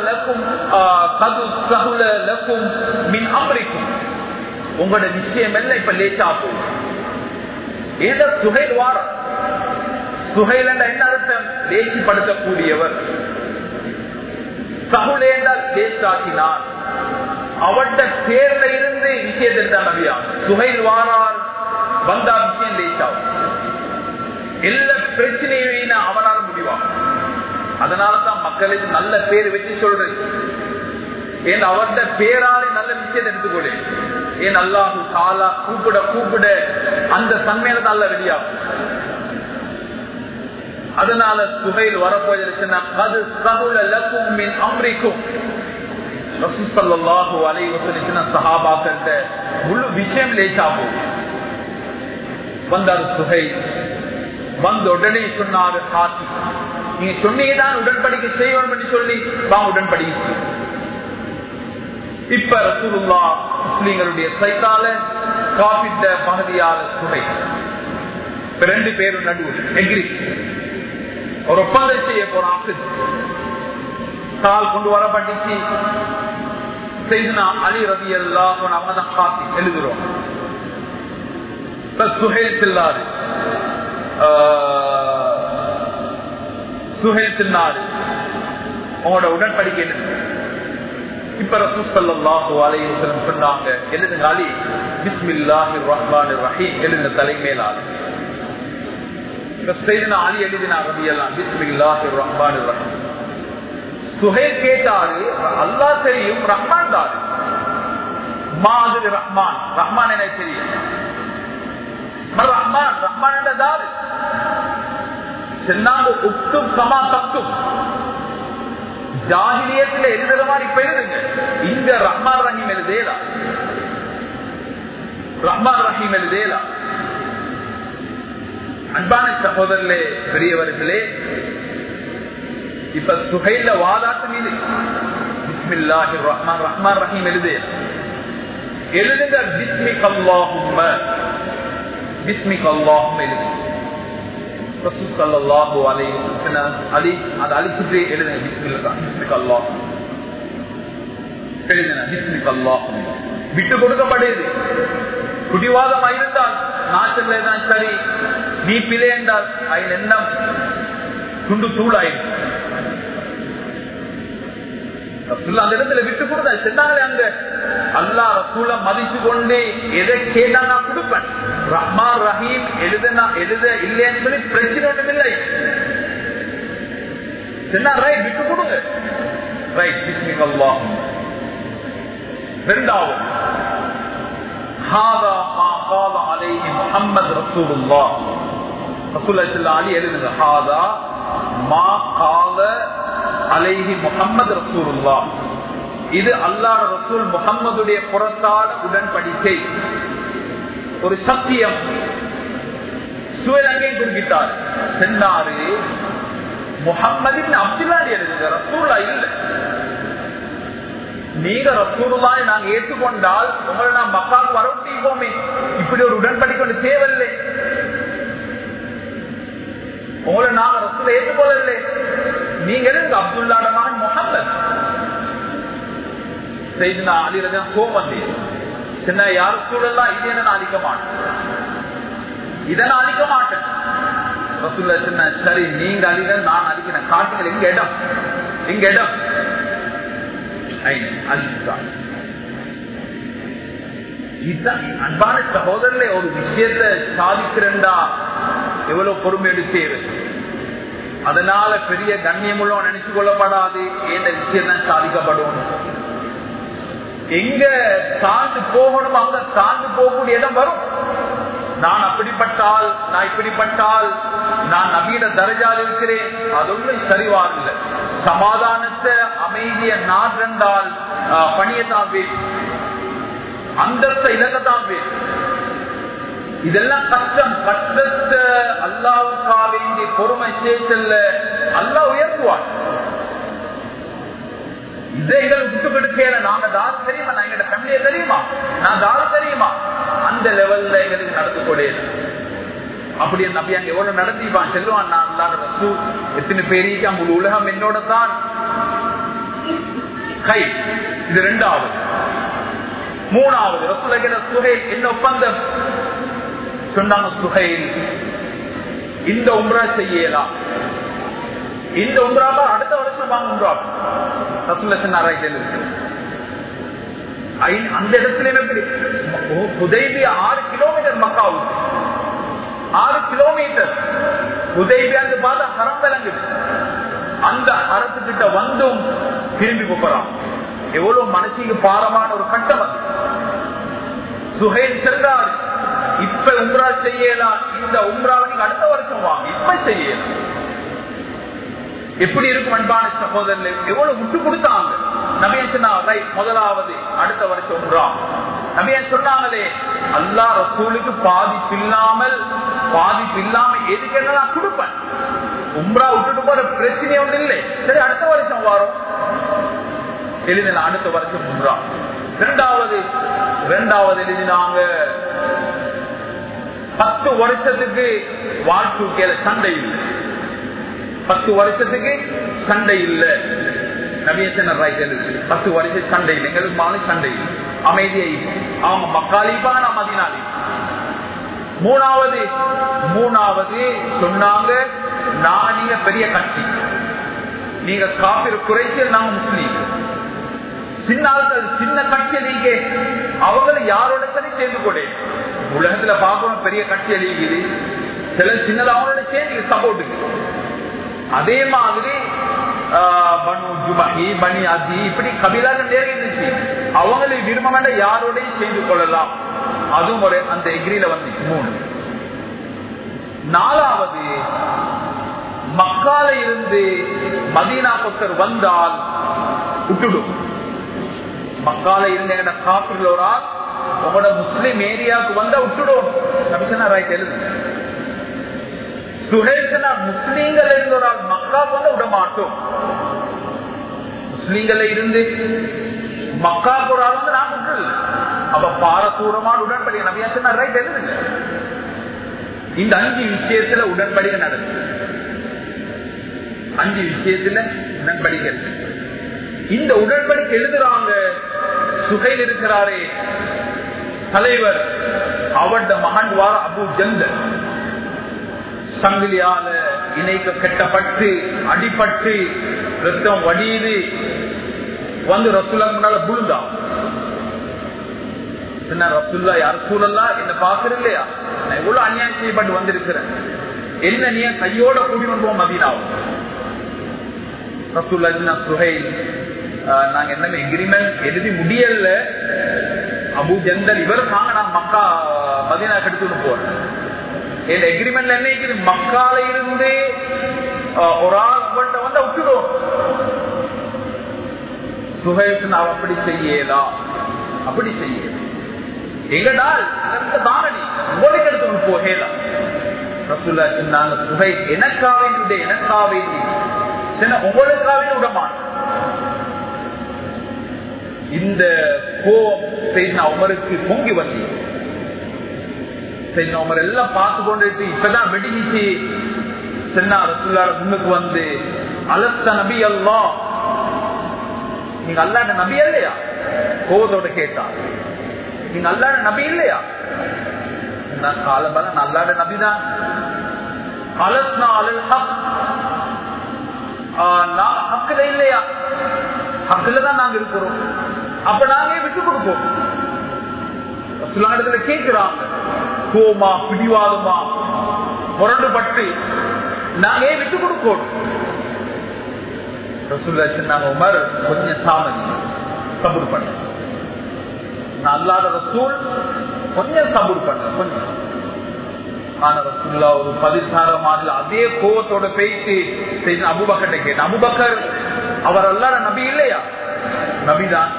லக்கும் மின் அம்ரிக்கும், உங்களோட நிச்சயம் எல்லாம் இப்ப லேட்டா போகும். ஏதோ சுஹைல் வாரம். சுஹைல் என்ற என்ன அர்த்தம்? லேசிப்படுத்தக்கூடியவர். சஹுல் என்றால் லேசாக்கினார். அவட்ட பேர்ல இருந்து விஷயத்தை தான் நபியா. சுஹைல் வாரால் வந்தா விஷயம் லேசாகும். எல்லா பிரச்சனையும் அவனால் முடிவாகும். அதனாலதான் மக்களுக்கு நல்ல பேர் வச்சு சொல்றேன். ஏன் அவர்த பேராலே நல்ல விஷயத்தை எடுத்துக்கொள்ளு. ஏன் அல்லாஹு தாலா கூப்பிட கூப்பிட அந்த தன்மையில தான் அல்ல ரெடியாகும். அதனால சுஹைல் வரப்போயிருச்சுன்னா அது சஹுல லக்கும் மின் அம்ரிக்கும். ரசூல் ஸல்லல்லாஹு அலைஹி வஸல்லம் சஹாபாக்கள் முழு விஷயம் லேசா போகும். வந்தார் சுஹைல். வந்த உடனே சொன்னாரு, ஹாத்தி நீங்க சொன்னீங்கதான் உடன்படிக்கை செய்வோம் என்று சொல்லி வா உடன்படிக்கை. இப்ப ரசூலுல்லாஹ் முஸ்லிம்களுடைய சைத்தால காபிட்ட பகுதியால சுஹை ரெண்டு பேரும் நடுவில் எகிரி ஒரு ஒப்பந்தம் செய்ய போறாங்க. கால் கொண்டு வரப்பட்டுச்சு. செய்தினா அலி ரலியல்லாஹு அன்ஹு அவங்க தான் காத்தி எழுதுறோம். சுஹைல் செல்லாரு. சுஹைல் சென்னாரு, உங்களோட உடன்படிக்கை எழுது. இப்ப ரசூல் ஸல்லல்லாஹு அலைஹி வஸல்லம் சொன்னாங்க, எழுதுங்க அலி பிஸ்மில்லாஹிர் ரஹ்மானிர் ரஹீம் எழுதுங்க தலைமையிலாரு. செய்தினா அலி எழுதினார் ரலியல்லாஹு பிஸ்மில்லாஹிர் ரஹ்மானிர் ரஹீம். சுஹைல் கேட்டாரு, அல்லாஹ் தெரியும், ரஹ்மான் தாரு. மாதிரி ரஹ்மான், ரஹ்மான் என்ன தெரியும்? ரஹ்மான் ரஹ்மான் என்றதாரு. சொன்னாங்க உக்துப் கமா தக்துப். ஜாஹிலியத்துல எழுதுற மாதிரி இப்ப எழுதுங்க. இங்க ரஹ்மான் ரஹீம் எழுதேலா, ரஹ்மான் ரஹீம் எழுதேலா. அன்பான சகோதரர்களே, பெரியவர்களே, இப்ப சுஹைல வாதாட்டு மீது பிஸ்மில்லாஹிர் ரஹ்மான் ரஹ்மான் ரஹீம் எழுதேலா. எழுதுங்க பிஸ்மிக அல்லாஹும்ம, பிஸ்மிக அல்லாஹும்ம எழுதுங்க. ரசூல் ஸல்லல்லாஹு அலைஹி வஸல்லம் அலி அது அலிச்சிட்டு எழுதுங்க பிஸ்மில்லாஹ், பிஸ்மிக அல்லாஹ் எழுதுங்க பிஸ்மிக அல்லாஹ். விட்டு கொடுக்கப்படுது. குடிவாதம் இருந்தால் நான் சொல்றதுதான் சரி, நீ பிழை என்றால் அதன் எண்ணம் துண்டு தூளாயிடும். அந்த இடத்துல விட்டு கொடுத்தா சொன்னாங்களே, அங்க அல்லாஹ் ரசூல மதிச்சு கொண்டு எதை கேட்டா நான் கொடுப்பேன். ரஹ்மான் ரஹீம் எழுத இல்லைன்னு சொல்லி பிரச்சனை ஒன்றும் இல்லை. சொன்னா ரைட், விட்டு கொடுங்க. ரைட், பிஸ்மிக அல்லாஹ். இரண்டாவது ஹாதா மா கால அலைஹி முஹம்மது ரசூலுல்லாஹ். ரசூலுல்லாஹி ஸல்லல்லாஹு அலைஹி எழுதுங்க ஹாதா மா கால அலைஹி முஹம்மது ரசூலுல்லாஹ். இது அல்லாஹ் ரசூல் முஹம்மதுடைய புறத்தான உடன்படிக்கை, ஒரு சத்தியம். சுஹைல் அங்கேயும் குறிப்பிட்டார். சென்னாரு முஹம்மதின் அப்துல்லாஹ் எழுதுங்க, ரசூலா இல்ல. நீங்க ரசூலுல்லாஹை நாங்க ஏற்றுக்கொண்டால் உங்களை நான் மக்காவுக்கு வரவிட்டீங்கோமே. இப்படி ஒரு உடன்படிக்கை ஒன்று தேவையில்லை. உங்களை நாங்க ரசூலை ஏற்றுக்கொள்ளல. நீங்க எழுதுங்க அப்துல்லாஹ் மகன் முஹம்மது. செய்தினா அலி ரலியல்லாஹு கோபம் வந்து சின்ன யார் சூழல்லாம் இது என்ன அழிக்க மாட்டேன், இதை நான் அழிக்க மாட்டேன். ரசூலுல்லாஹ் சொன்ன, சரி நீங்க அழிக்க நான் அழிக்கிறேன், காட்டுங்கள் எங்க இடம், எங்க இடம் அழிச்சுட்டான். இதுதான் அன்பான சகோதரர்களே, ஒரு விஷயத்தை சாதிக்கிறேன்டா எவ்வளவு பொறுமை எடுத்து. அதனால பெரிய கண்ணியமுள்ள நினைச்சு கொள்ளப்படாது. என்ற விஷயம் தான் சாதிக்கப்படும். எங்க தாழ்ந்து போகணும் அங்க தாழ்ந்து போகக்கூடிய இடம் வரும். நான் அப்படிப்பட்டால், நான் இப்படிப்பட்டால், நான் நபியிட தரஜால் இருக்கிறேன், அதொன்னும் சரிவாரில்லை. சமாதானத்தை அமைதிய நாடென்றால் பணியத்தான் வேணும், அந்தஸ்த இலக்கத்தான் வேணும். இதெல்லாம் கஷ்டம். கஷ்டத்தை அல்லாவுக்காக வேண்டிய பொறுமை சேர்த்தல்ல அல்லாஹ் உயர்த்துவார். இதை எங்களை விட்டு கொடுக்கல. நாங்க தாரு தெரியுமா, நான் எங்க ஃபேமிலிய தெரியுமா, நான் தாரு தெரியுமா, அந்த லெவல்ல எங்களுக்கு நடந்து கொடையில. அப்படி நம்பி அங்க எவ்வளவு நடத்திப்பான் செல்லுவான். நான் தான் ரசூ எத்தனை பேருக்கு முழு உலகம் என்னோட தான் கை. இது இரண்டாவது. மூணாவது ரசூலுல்லாஹி சுஹைல் என்ன ஒப்பந்தம் சொன்னாங்க. சுஹைல் இந்த உம்ரா செய்யலாம், இந்த உம்ராவா அடுத்த வருஷம் வாங்க உம்ரா. ரசூலுல்லாஹி அந்த இடத்துல ஹுதைபியா 6 கிலோமீட்டர் மக்காவுக்கு, 6 கிலோமீட்டர் ஹுதைபியான்னு பார்த்தா ஹரம் விளங்குது. அந்த ஹரத்துக்கிட்ட வந்தும் திரும்பி போறான். எவ்வளவு மனசுக்கு பாரமான ஒரு கட்டம் அது. சுஹைல் சென்றார், இப்ப உம்ரா செய்யலாம், இந்த உம்ராவை நீங்க அடுத்த வருஷம் வாங்க, இப்ப செய்யலாம். எப்படி இருக்கும் அன்பான சகோதரர்கள், எவ்வளவு விட்டு கொடுத்தாங்க. நபியன் சொன்னாங்க முதலாவது அடுத்த வருஷம் உம்ரா. நபியன் சொன்னாங்களே அல்லாஹ் ரசூலுக்கு பாதிப்பில்லாம எதுக்கு என்ன நான் கொடுப்பேன். உம்ரா விட்டுட்டு போற பிரச்சனை ஒன்று இல்லை. சரி அடுத்த வருஷம் வரும், எழுதின அடுத்த வருஷம் உம்ரா. இரண்டாவது எழுதினாங்க 10 வருஷத்துக்கு வாழ்க்கை சண்டை இல்லை. 10 வருஷத்துக்கு சண்டை இல்லை. நபியன் 10 வருஷம் சண்டை இல்லை, எங்களுக்கு மாலை சண்டை இல்லை, அமைதியை அவங்க மக்காலிப்பாங்க, நான் மதினாலி. மூணாவது சொன்னாங்க, நாங்க நீங்க பெரிய கட்சி, நீங்க காபிர் குறைச்சல், நாங்க முஸ்லீம். சின்ன கட்சி நீங்க அவங்களை யாரோட சரி சேர்ந்து கொடு. உலகத்துல பார்க்கணும் பெரிய கட்சி அழிக்குது, சில சின்னது அவங்களோட சேர்ந்து சப்போர்ட்டுக்கு. அதே மாதிரி பனு ஜுபஹி, பனி அதி, இப்படி கபிலாக நிறைய இருந்துச்சு. அவங்களை விரும்ப வேண்டாம், யாரோடையும் சேர்ந்து கொள்ளலாம். அதுவும் ஒரு அந்த எக்ரியில வந்து 3. 4வது மக்கால இருந்து மதீனா பக்கர் வந்தால் விட்டுடும். மக்கால இருந்து எங்க காப்பில் ஒரு ஆள் உங்களோட முஸ்லிம் ஏரியாவுக்கு வந்தா விட்டுடும். ரைட் எழுது. சுஹேல் முஸ்லீம்கள் இருந்து ஒரு ஆள் மக்காவுக்கு வந்து விட மாட்டோம். முஸ்லீம்களை இருந்து மக்காவுக்கு ஒரு ஆள் வந்து நான் விட்டுருது. அப்ப பாரதூரமான உடன்படிக்கை நபியா சொன்னா ரைட் எழுதுங்க. இந்த 5 விஷயத்துல உடன்படிக்கை நடக்குது. 5 விஷயத்துல உடன்படிக்கை. இந்த உடன்படிக்கை எழுதுறாங்க. சுஹைல் இருக்கிறாரே தலைவர், அவருடைய மகன் வார அபு ஜந்தல் சங்கிலியால இணைக்க கட்டப்பட்டு அடிபட்டு ரத்தம் வடியுது வந்து ரசூலுல்லாஹ் முன்னால விழுந்தான். ரசூலுல்லாஹ் யா ரசூலல்லாஹ் என்ன பாக்குற இல்லையா, நான் எவ்வளவு அநியாயம் செய்யப்பட்டு வந்திருக்கிறேன், என்ன நீ கையோட கூடி வந்து மதீனாவும். ரசூலுல்லாஹ் சுஹைல், நாங்க என்ன எக்ரிமெண்ட் எழுதி முடியல, அபு ஜந்தல் இவர் தாங்க நான் மக்கா மதீனா கெடுத்துட்டு போறேன். இந்த எக்ரிமெண்ட்ல என்ன இருக்குது, மக்கால இருந்து ஒரு ஆள் உங்கள்கிட்ட வந்து விட்டுடும். சுஹைல் அப்படி செய்யலாம், அப்படி செய்ய எங்கடால் தானடி உங்களுக்கு எடுத்து போகலாம். ரசூலுல்லாஹ் சொன்னாங்க சுஹைல் எனக்காவே உங்களுக்காவே விடமான். இந்த கோபம் செய்த உமருக்கு பொங்கி வந்து செய்த உமர் எல்லாம் பார்த்து கொண்டு இப்பதான் வெடிச்சு சென்னா ரசூலுல்லாஹ் முன்னுக்கு வந்து அலஸ்த நபி அல்லாஹ், நீங்க அல்லாஹ்வுடைய நபி இல்லையா? கோபத்தோட கேட்டா, நீங்க அல்லாஹ்வுடைய நபி இல்லையா? நான் காலபல அல்லாஹ்வுடைய நபிதான். அலஸ்னா அலல் ஹக், நான் ஹக்குல இல்லையா? ஹக்குல தான் நாங்க இருக்கிறோம், அப்ப நாங்க விட்டு கொடுப்போம். ரசூலுல்லாஹ் கேட்கிறாங்க, கோமா பிடிவாதமா முரண்டுபட்டு நாங்க ஏன் விட்டு கொடுக்கணும்? ரசூலுல்லாஹி சொன்னாங்க, உமர் கொஞ்சம் தாமதி, சபூர் பண்ண. அல்லாஹ்வுடைய ரசூல் கொஞ்சம் சபூர் பண்ண, கொஞ்சம். ஆனா ரசூலுல்லாஹ் ஒரு 16 மாதத்துல அதே கோவத்தோட பேசி அபூபக்கர்ட்ட கேட்ட, அபூபக்கர் அவர் அல்லாஹ்வுடைய நபி இல்லையா? நபிதான்.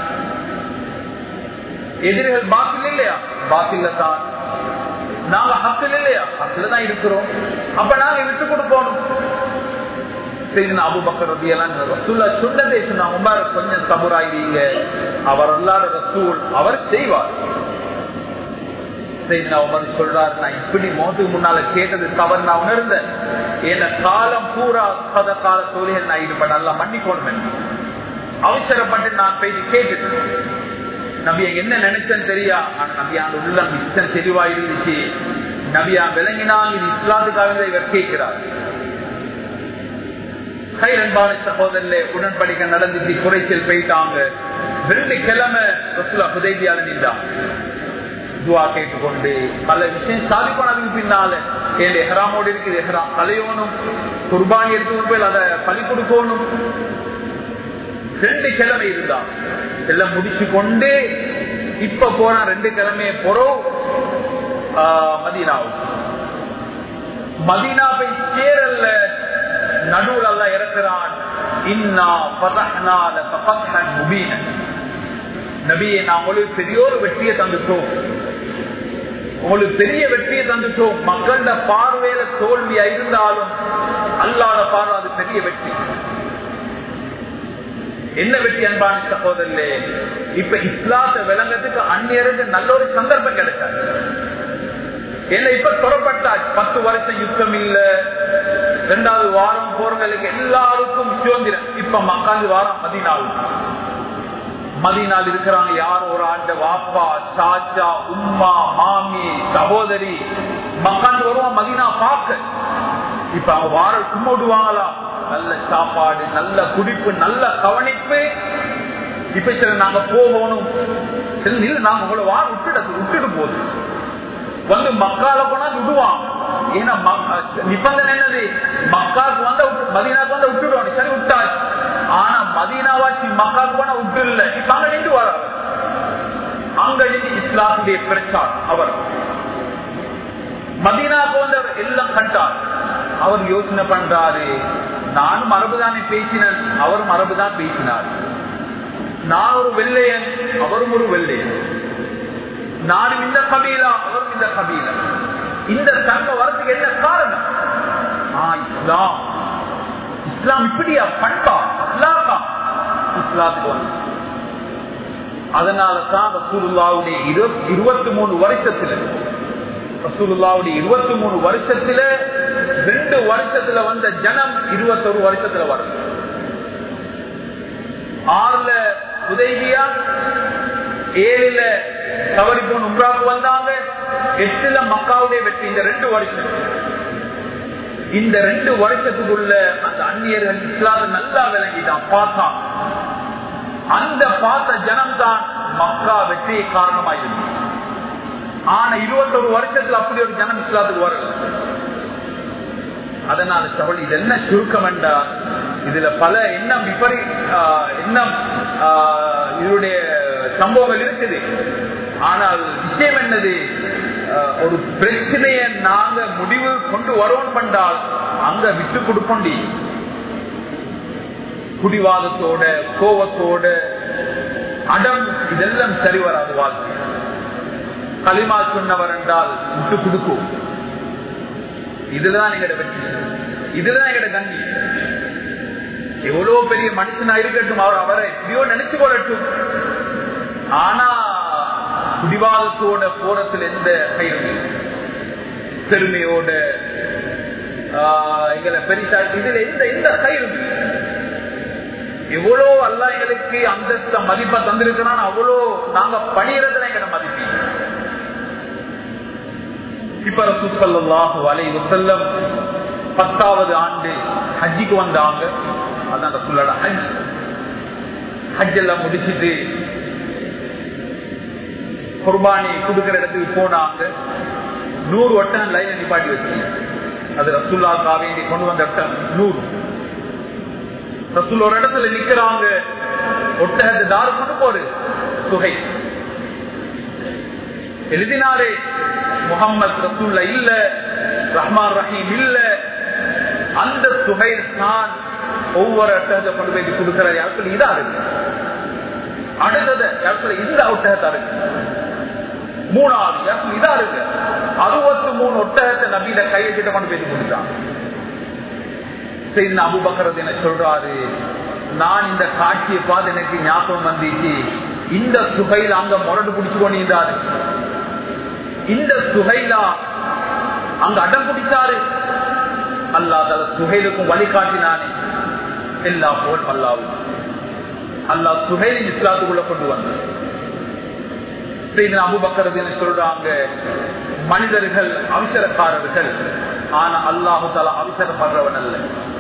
எதிரிகள் பாத்தில் இல்லையா? பாத்தில்ல தான். நாங்க ஹக்கில் இல்லையா? ஹக்கில தான் இருக்கிறோம். அப்ப நாங்க விட்டு கொடுக்கணும். அபூபக்கர் ரலியல்லாஹு ரசூலுல்லாஹ் சொன்னதே சொன்னாங்க, உமர் கொஞ்சம் சபூராயிரீங்க, அவர் அல்லாஹ்வுடைய ரசூல், அவர் செய்வார். உமர் சொல்றாரு, நான் இப்படி மௌத்துக்கு முன்னால கேட்டது தவறு, நான் உணர்ந்தேன். என் காலம் பூரா கால தொழில் நான் ஈடுபட நல்லா மன்னிக்கணும். அவசரப்பட்டு நான் போய் கேட்டுட்டேன். நபியா என்ன நினைச்சேன்னு தெரியா? ஆனா நபியான உள்ளம் மிச்சம் தெளிவா இருந்துச்சு. நபியா விளங்கினால் இது இஸ்லாத்துக்காக இவர் கேட்கிறார். கைரன்பான சகோதரர்களே, உடன்படிக்கை நடந்துச்சு, குறைச்சல் போயிட்டாங்க. 2 கிழமை ரசூலுல்லாஹ் ஹுதைபியால நின்றாங்க. துவா கேட்டுக்கொண்டு பல விஷயம் சாதிப்பனதுக்கு பின்னால என் எஹ்ராமோடு இருக்குது, எஹ்ராம் கலையோனும், குர்பானி எடுத்து போய் அதை பலி கொடுக்கணும். 2 கிழமை இருந்தா எல்லாம் முடிச்சு கொண்டு இப்ப போற 2 கிழமையை போறோம் மதீனா போய் சேரல்ல, நடுவில் அல்லாஹ் இறக்குறான், இன்னா ஃபதஹ்னா லக ஃபத்ஹன் முபீனா, நபியே நான் உங்களுக்கு பெரிய ஒரு வெற்றியை தந்துட்டோம், உங்களுக்கு பெரிய வெற்றியை தந்துட்டோம். மக்களோட பார்வையில தோல்வியா இருந்தாலும் அல்லாஹ்வுடைய பார்வை அது பெரிய வெற்றி. என்ன வெற்றி அன்பான சகோதரர்களே? இப்ப இஸ்லாத்தை விளங்கத்துக்கு அந்நியருக்கு நல்ல ஒரு சந்தர்ப்பம் கிடைக்காது. ஏன்னா இப்ப தொடப்பட்டாச்சு, 10 வருஷம் யுத்தம் இல்ல, 2வது வாரம் போறவங்களுக்கு எல்லாருக்கும் சுதந்திரம். இப்ப மக்காந்து வாரம் மதீனாவில் இருக்கிறாங்க. யார் ஒரு ஆண்ட வாப்பா, சாச்சா, உம்மா, மாமி, சகோதரி மக்காந்து வருவான் மதீனா பார்க்க. இப்ப அவங்க வார கும்பிடுவாங்களா? நல்ல சாப்பாடு, நல்ல குடிப்பு, நல்ல கவனிப்பு. இப்ப சில நாங்க போகணும், நாங்க உங்களை வார விட்டுட்டு போகுது வந்து மக்கால போனா விடுவான். ஏன்னா நிபந்தனை என்னது? மக்காவுக்கு வந்தா மதீனாவுக்கு வந்தா விட்டுடுவாங்க, சரி விட்டாச்சு. ஆனா மதீனாவாச்சு மக்காவுக்கு போனா விட்டு இல்லை. இப்ப அங்க நின்று வர, அங்க நின்று இஸ்லாமுடைய பிரச்சாரம். அவர் மதீனாவுக்கு வந்தவர் எல்லாம் கண்டார். அவர் யோசனை பண்றாரு, நானும் மரபுதானே பேசினேன், அவரும் மரபுதான் பேசினார். நான் ஒரு வெள்ளையன், அவரும் ஒரு வெள்ளையன். நானும் இந்த கபீலா, அவரும் இந்த கபீலா. இந்த தன்மை வரதுக்கு என்ன காரணம்? இஸ்லாம். இஸ்லாம் இப்படியா பண்பா அல்லாஹ்கா இஸ்லாத்துக்கு வந்து. அதனாலதான் ரசூலுல்லாஹ்வுடைய 23 வருஷத்துல, ரசூலுல்லாஹ்வுடைய 23 வருஷத்துல 2 வருஷத்துல வந்த ஜனம் 21 வருஷத்துல வரும். 6ல ஹுதைபியா, 7ல தவறிப்போன் உம்ராவுக்கு வந்தாங்க, 8ல மக்காவுடைய வெற்றி. இந்த 2 வருஷம், இந்த 2 வருஷத்துக்குள்ள அந்த அந்நியர்கள் இஸ்லாத்தை நல்லா விளங்கிட்டான், பார்த்தா. அந்த பார்த்த ஜனம் தான் மக்கா வெற்றி காரணமாயிருக்கு. ஆனா 21 வருஷத்துல அப்படி ஒரு ஜனம் இஸ்லாத்துக்கு வரல. அதனால சகோதரி, இது என்ன சுருக்கம் என்றா, இதுல பல எண்ணம் எண்ணம் இதனுடைய சம்பவங்கள் இருக்குது. ஆனால் விஷயம் என்னது? ஒரு பிரச்சனையை நாங்க முடிவு கொண்டு வரோம் பண்ணால் அங்க விட்டு கொடுப்போம். குடிவாதத்தோட, கோவத்தோட, அடம், இதெல்லாம் சரி வராது வாழ்க்கை. களிமா சொன்னவர் என்றால் விட்டு கொடுக்கும். இதுதான் எங்கட வெற்றி, இதுதான் எங்கட கண்டி. எவ்வளவு பெரிய மனுஷனா இருக்கட்டும், அவரை எப்படியோ நினைச்சு கொள்ளட்டும். ஆனா குடிவாதத்தோட போறதுல எந்த கயிறு, பெருமையோட எங்களை பெரிசா, இதுல எந்த கயிறு. எவ்வளவு அல்லாஹ் எங்களுக்கு அந்த மதிப்பை தந்திருக்கிறான், அவ்வளோ நாங்க பணியறதுல எங்களை மதிப்பீங்க. இப்ப ரசூல் ஸல்லல்லாஹு அலைஹி வஸல்லம் 10வது ஆண்டு ஹஜ்ஜுக்கு வந்தாங்க. அதான் ரசூலோட ஹஜ். ஹஜ் எல்லாம் முடிச்சுட்டு குர்பானி கொடுக்கிற இடத்துக்கு போனாங்க. 100 ஒட்டகம் லைன் நிப்பாட்டி வச்சு அது ரசூலுல்லாஹ்க்காக வேண்டி கொண்டு வந்த நூறு. ரசூல் ஒரு இடத்துல நிக்கிறாங்க, ஒட்டகத்தை தாரு கொண்டு போடு. சுகை எழுதினாரே முகம்மது ரசூலுல்லாஹ் இல்ல, ரஹ்மான் ரஹீம் இல்ல. அந்த சுகைல் தான் ஒவ்வொரு ஒட்டகத்தை கொண்டு போய் கொடுக்கிற இடத்துல இதா இருக்கு. அடுத்தது இடத்துல இந்த ஒட்டகத்தா இருக்கு. மூணாவது இடத்துல இதா இருக்கு. 63 ஒட்டகத்தை நபியில கையை கிட்ட கொண்டு போய் கொடுத்தாங்க. சரி, அபூபக்கர் என்ன சொல்றாரு, நான் இந்த காட்சியை பார்த்து எனக்கு ஞாபகம் வந்துச்சு, இந்த சுகைல அங்க முரடு பிடிச்சு கொண்டிருந்தாரு, இந்த சுகைலா அங்க அடம் பிடிச்சாரு. அல்லாஹ் தஆலா சுஹைலுக்கும் வழிகாட்டினானே, எல்லா போல் அல்லாஹ் அல்லாஹ் சுஹைலின் இஸ்லாத்துக்குள்ள கொண்டு வந்தார். அபூபக்கர் என்ன சொல்றாங்க, மனிதர்கள் அவசரக்காரர்கள், ஆனா அல்லாஹு தஆலா அவசரப்படுறவன் அல்ல.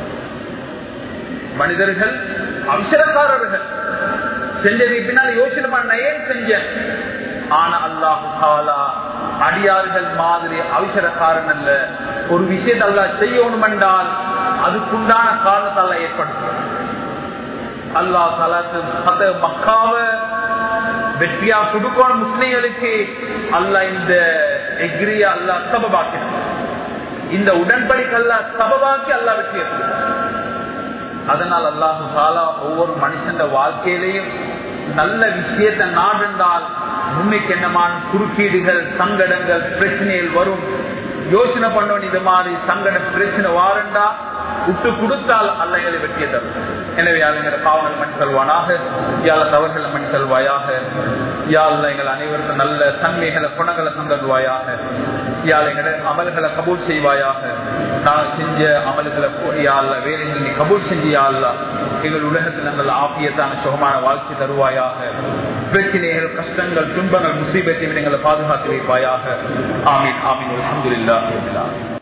மனிதர்கள் அவசரக்காரர்கள், செஞ்சதை பின்னால் யோசனை பண்ண ஏன் செஞ்சேன், ஆனா அல்லாஹு தஆலா அடியார்கள் மாதிரி அவசரக்காரன் அல்ல. ஒரு விஷயத்தை அல்லாஹ் செய்யணும் என்றால் அதுக்குண்டான காரணத்தை அல்லாஹ் ஏற்படுத்தும். அல்லாஹ் தஆலா மக்காவை வெற்றியா கொடுக்கணும் முஸ்லிம்களுக்கு, அல்லாஹ் இந்த எக்ரியா அல்லாஹ் சபபாக்கினான். இந்த உடன்படிக்கை அல்லாஹ் சபபாக்கி அல்லாஹ் வெற்றியை கொடுத்தார். அதனால் அல்லாஹு தஆலா ஒவ்வொரு மனுஷன் வாழ்க்கையிலையும் நல்ல விஷயத்தை நாடென்றால் உண்மைக்கு என்னமான குறுக்கீடுகள், சங்கடங்கள், பிரச்சனைகள் வரும். யோசனை பண்ணணும், இது மாதிரி சங்கட பிரச்சனை வாரண்டா விட்டு கொடுத்தால் அல்ல எங்களை வெற்றியை தரும். எனவே யாருங்கிற பாவங்கள் மண் செல்வானாக, யாழ தவறுகளை மண் செல்வாயாக, யாழ் எங்கள் அனைவருக்கும் நல்ல தன்மைகளை குணங்களை தந்தல்வாயாக, யாழ் எங்களை அமல்களை கபூல் செய்வாயாக. நாங்கள் செஞ்ச அமல்களை யாழ் வேலைகள் நீ கபூல் செஞ்சியாள்ல, எங்கள் உலகத்தில் நாங்கள் ஆபியத்தான சுகமான வாழ்க்கை தருவாயாக. பிரச்சனைகள், கஷ்டங்கள், துன்பங்கள், முசீபத்தை எங்களை பாதுகாத்து வைப்பாயாக. ஆமீன் ஆமீன். அல்ஹம்துலில்லாஹ்.